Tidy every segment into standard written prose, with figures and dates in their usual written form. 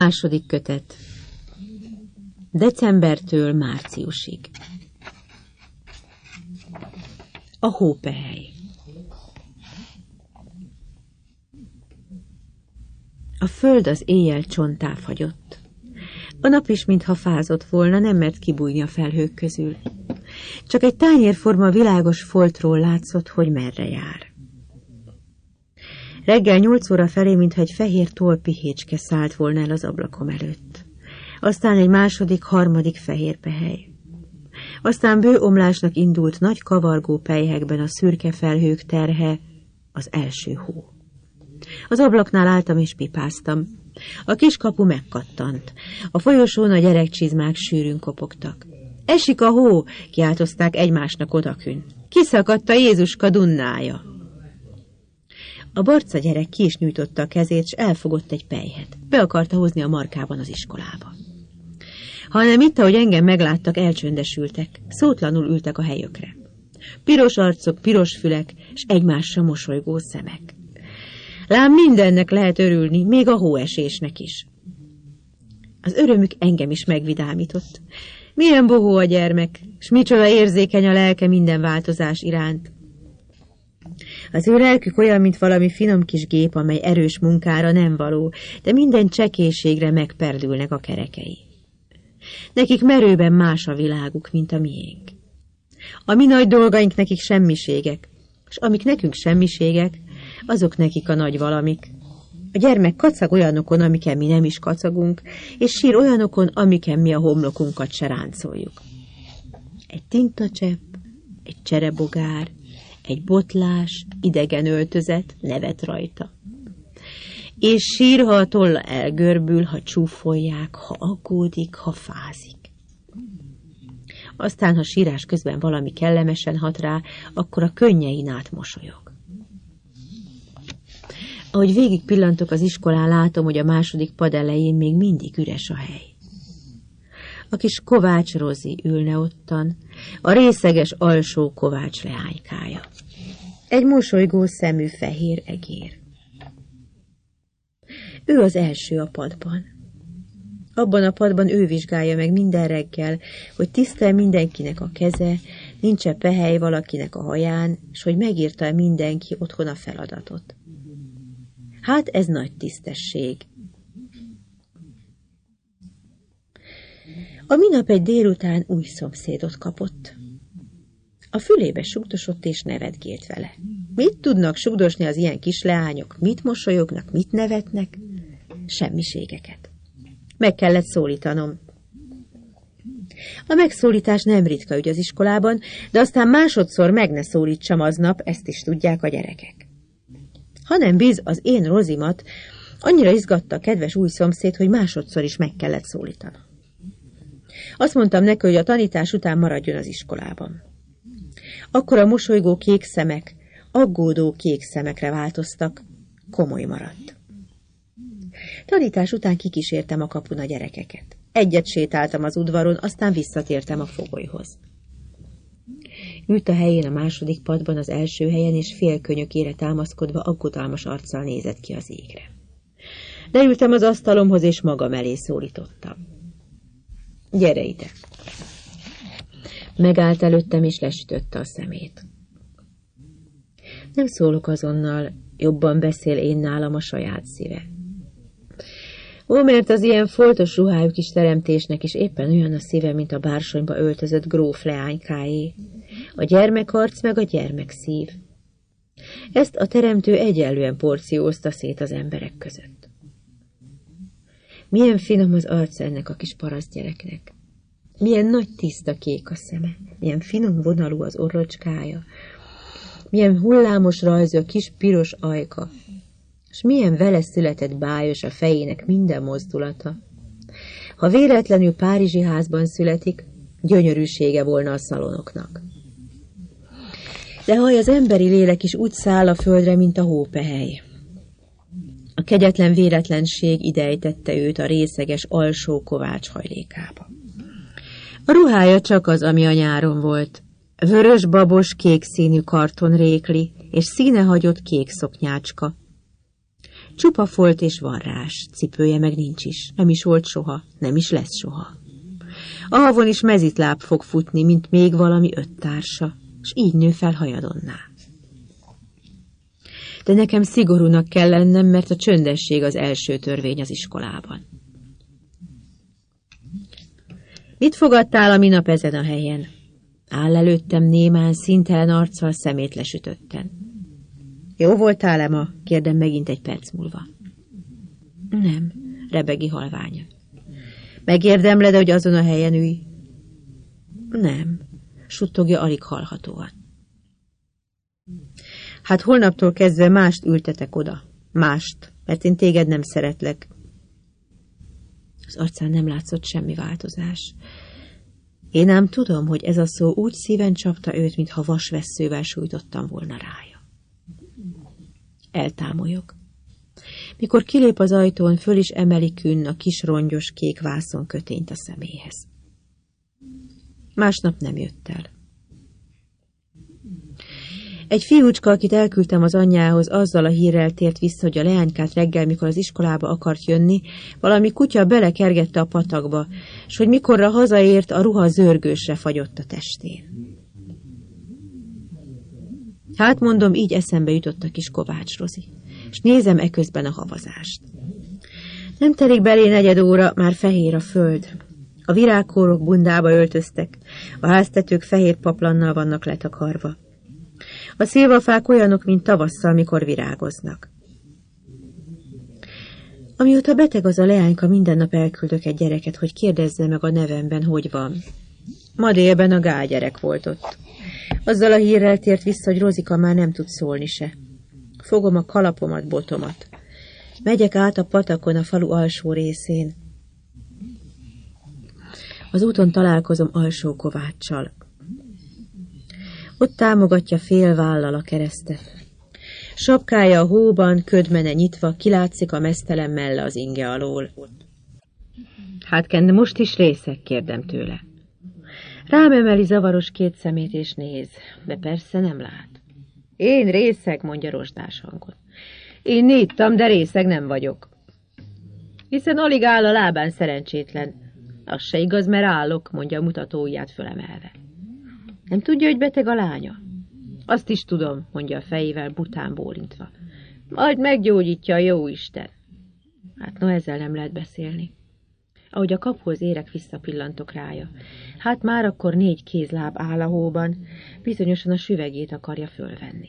Második kötet. Decembertől márciusig. A hópehely. A föld az éjjel csonttá fagyott. A nap is, mintha fázott volna, nem mert kibújni a felhők közül. Csak egy tányérforma világos foltról látszott, hogy merre jár. Reggel 8 óra felé, mintha egy fehér tollpihécske szállt volna el az ablakom előtt. Aztán egy második, harmadik fehér pehely. Aztán bőomlásnak indult nagy kavargó pelyhekben a szürke felhők terhe, az első hó. Az ablaknál álltam és pipáztam. A kis kapu megkattant. A folyosón a gyerekcsizmák sűrűn kopogtak. Esik a hó, kiáltozták egymásnak odakün. Kiszakadt a Jézuska dunnája. A barca gyerek ki is nyújtotta a kezét, s elfogott egy pelyhet. Be akarta hozni a markában az iskolába. Hanem itt, ahogy engem megláttak, elcsöndesültek. Szótlanul ültek a helyükre. Piros arcok, piros fülek, s egymásra mosolygó szemek. Lám mindennek lehet örülni, még a hóesésnek is. Az örömük engem is megvidámított. Milyen bohó a gyermek, s micsoda érzékeny a lelke minden változás iránt. Az ő lelkük olyan, mint valami finom kis gép, amely erős munkára nem való, de minden csekélységre megperdülnek a kerekei. Nekik merőben más a világuk, mint a miénk. A mi nagy dolgaink nekik semmiségek, és amik nekünk semmiségek, azok nekik a nagy valamik. A gyermek kacag olyanokon, amiken mi nem is kacagunk, és sír olyanokon, amiken mi a homlokunkat se ráncoljuk. Egy tintacsepp, egy cserebogár, egy botlás, idegen öltözet nevet rajta. És sír, ha a tolla elgörbül, ha csúfolják, ha aggódik, ha fázik. Aztán, ha sírás közben valami kellemesen hat rá, akkor a könnyein át mosolyog. Ahogy végig pillantok az iskolán, látom, hogy a második pad elején még mindig üres a hely. A kis Kovács Rozi ülne ottan, a részeges alsó Kovács leánykája. Egy mosolygó szemű fehér egér. Ő az első a padban. Abban a padban ő vizsgálja meg minden reggel, hogy tisztel mindenkinek a keze, nincs-e pehely valakinek a haján, és hogy megírta mindenki otthon a feladatot. Hát ez nagy tisztesség. A minap egy délután új szomszédot kapott. A fülébe sugdosott és nevetgélt vele. Mit tudnak sugdosni az ilyen kis leányok? Mit mosolyognak, mit nevetnek? Semmiségeket. Meg kellett szólítanom. A megszólítás nem ritka ügy az iskolában, de aztán másodszor meg ne szólítsam aznap, ezt is tudják a gyerekek. Hanem biz az én Rozimat annyira izgatta a kedves új szomszéd, hogy másodszor is meg kellett szólítanom. Azt mondtam neki, hogy a tanítás után maradjon az iskolában. Akkor a mosolygó kék szemek, aggódó kék szemekre változtak, komoly maradt. Tanítás után kikísértem a kapun a gyerekeket. Egyet sétáltam az udvaron, aztán visszatértem a fogolyhoz. Ült a helyén a második padban az első helyen, és félkönyökére támaszkodva aggodalmas arccal nézett ki az égre. Leültem az asztalomhoz, és magam elé szólítottam. Gyere ide! Megállt előttem, és lesütötte a szemét. Nem szólok azonnal, jobban beszél én nálam a saját szíve. Ó, mert az ilyen foltos ruhájú kis teremtésnek is éppen olyan a szíve, mint a bársonyba öltözött gróf leánykáé. A gyermekarc meg a gyermekszív. Ezt a teremtő egyenlően porciózta szét az emberek között. Milyen finom az arca ennek a kis parasztgyereknek. Milyen nagy tiszta kék a szeme, milyen finom vonalú az orrocskája, milyen hullámos rajzú a kis piros ajka, és milyen vele született bájos a fejének minden mozdulata. Ha véletlenül párizsi házban születik, gyönyörűsége volna a szalonoknak. De ha az emberi lélek is úgy száll a földre, mint a hópehely. A kegyetlen véletlenség idejtette őt a részeges alsó Kovács hajlékába. A ruhája csak az, ami a nyáron volt. Vörös babos kék színű kartonrékli és színehagyott kék szoknyácska. Csupa folt és varrás, cipője meg nincs is, nem is volt soha, nem is lesz soha. A havon is mezitláb fog futni, mint még valami 5 társa, s így nő fel hajadonná. De nekem szigorúnak kell lennem, mert a csöndesség az első törvény az iskolában. Mit fogadtál a minap ezen a helyen? Áll előttem némán, színtelen arccal, szemét lesütötten. Jó voltál-e ma? Kérdem megint egy perc múlva. Nem, rebegi halványan. Megérdemled, hogy azon a helyen ülj? Nem, suttogja alig hallhatóan. Hát holnaptól kezdve mást ültetek oda. Mást, mert én téged nem szeretlek. Az arcán nem látszott semmi változás. Én ám tudom, hogy ez a szó úgy szíven csapta őt, mintha vasvesszővel sújtottam volna rája. Eltámolyog. Mikor kilép az ajtón, föl is emeli Künn a kis rongyos kék vászonkötényt a szeméhez. Másnap nem jött el. Egy fiúcska, akit elküldtem az anyjához, azzal a hírrel tért vissza, hogy a leánykát reggel, mikor az iskolába akart jönni, valami kutya belekergette a patakba, s hogy mikorra hazaért, a ruha zörgősre fagyott a testén. Hát mondom, így eszembe jutott a kis Kovács Rozi, és nézem eközben a havazást. Nem telik belé 4 óra, már fehér a föld. A virágkórok bundába öltöztek, a háztetők fehér paplannal vannak letakarva. A szilvafák olyanok, mint tavasszal, mikor virágoznak. Amióta beteg az a leányka, minden nap elküldök egy gyereket, hogy kérdezze meg a nevemben, hogy van. Ma délben a gálgyerek volt ott. Azzal a hírrel tért vissza, hogy Rozika már nem tud szólni se. Fogom a kalapomat, botomat. Megyek át a patakon a falu alsó részén. Az úton találkozom Alsó Kováccsal. Ott támogatja fél vállal a keresztet. Sapkája a hóban, ködmene nyitva, kilátszik a meztelen melle az inge alól. Hát Ken, most is részeg, kérdem tőle. Rám emeli zavaros 2 szemét és néz, de persze nem lát. Én részeg, mondja rozsdás hangon. Én nittam, de részeg nem vagyok. Hiszen alig áll a lábán, szerencsétlen. Az se igaz, mert állok, mondja a mutatóujját fölemelve. Nem tudja, hogy beteg a lánya? Azt is tudom, mondja a fejével bután bólintva. Majd meggyógyítja a jóisten. Hát no, ezzel nem lehet beszélni. Ahogy a kapuhoz érek, visszapillantok rája. Hát már akkor 4 kézláb áll a hóban, bizonyosan a süvegét akarja fölvenni.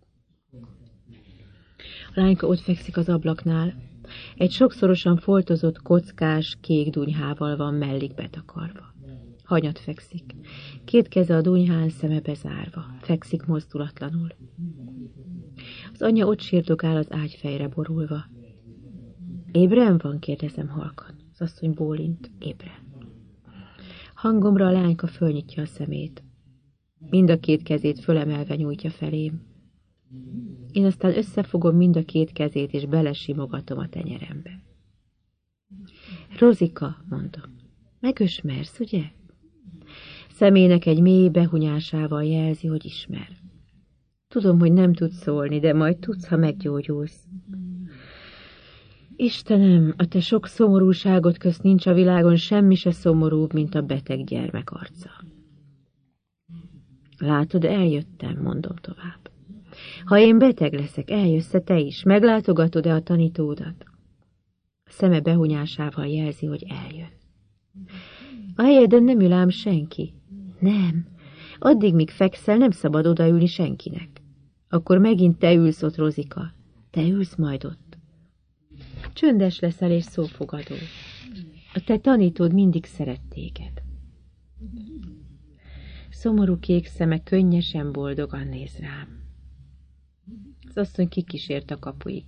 A lányka ott fekszik az ablaknál. Egy sokszorosan foltozott, kockás, kék dunyhával van mellig betakarva. Hanyat fekszik. 2 keze a dunyhán, szeme bezárva. Fekszik mozdulatlanul. Az anyja ott sírdogál az ágyfejre borulva. Ébren van, kérdezem halkan. Az asszony bólint, ébren. Hangomra a lányka fölnyitja a szemét. Mind a 2 kezét fölemelve nyújtja felém. Én aztán összefogom mind a 2 kezét, és belesimogatom a tenyerembe. Rozika, mondom, megösmersz, ugye? Szemének egy mély behunyásával jelzi, hogy ismer. Tudom, hogy nem tudsz szólni, de majd tudsz, ha meggyógyulsz. Istenem, a te sok szomorúságot közt nincs a világon semmi se szomorúbb, mint a beteg gyermek arca. Látod, eljöttem, mondom tovább. Ha én beteg leszek, eljössz te is, meglátogatod-e a tanítódat? A szeme behunyásával jelzi, hogy eljön. A helyeden nem ül ám senki. Nem. Addig, míg fekszel, nem szabad odaülni senkinek. Akkor megint te ülsz ott, Rozika. Te ülsz majd ott. Csöndes leszel és szófogadó. A te tanítód mindig szeret téged. Szomorú kék szeme könnyesen boldogan néz rám. Az asszony kikísért a kapuig.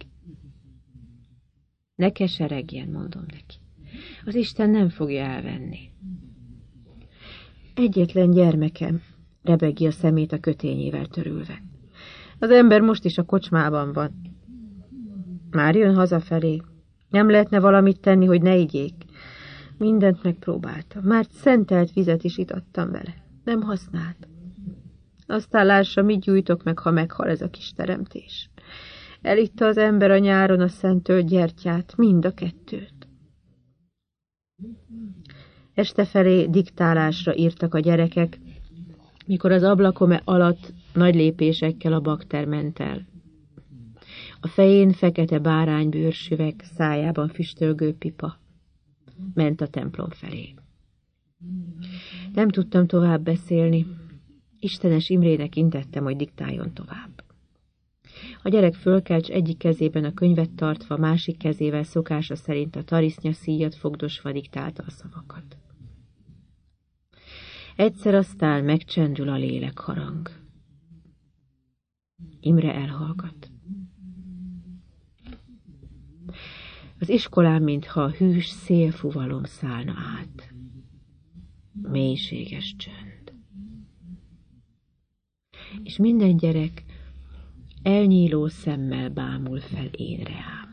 Ne keseregjen, mondom neki. Az Isten nem fogja elvenni. Egyetlen gyermekem, rebegi a szemét a kötényével törülve. Az ember most is a kocsmában van. Már jön hazafelé. Nem lehetne valamit tenni, hogy ne igyék. Mindent megpróbáltam. Már szentelt vizet is itattam vele. Nem használt. Aztán lássa, mit gyújtok meg, ha meghal ez a kis teremtés. Elitta az ember a nyáron a szentölt gyertyát, mind a kettőt. Este felé diktálásra írtak a gyerekek, mikor az ablakome alatt nagy lépésekkel a bakter ment el. A fején fekete báránybőrsüveg, szájában füstölgő pipa. Ment a templom felé. Nem tudtam tovább beszélni. Istenes Imrének intettem, hogy diktáljon tovább. A gyerek fölkelt, s egyik kezében a könyvet tartva, másik kezével szokása szerint a tarisznya szíjat fogdosva diktálta a szavakat. Egyszer aztán megcsendül a lélekharang. Imre elhallgat. Az iskolán, mintha hűs szélfuvalom szállna át. Mélységes csönd. És minden gyerek elnyíló szemmel bámul fel én rám.